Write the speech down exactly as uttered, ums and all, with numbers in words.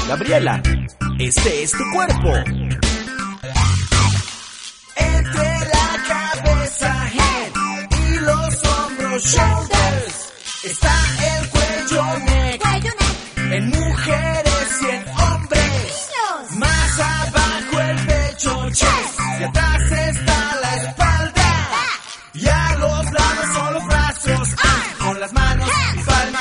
Gabriela, este es tu cuerpo. Entre la cabeza, head, y los hombros, shoulders, está el cuello, neck, Cuello, neck. en mujeres y en hombres. Niños. Más abajo el pecho, chest, y atrás está la espalda. Y a los lados son los brazos, ah, con las manos y palmas.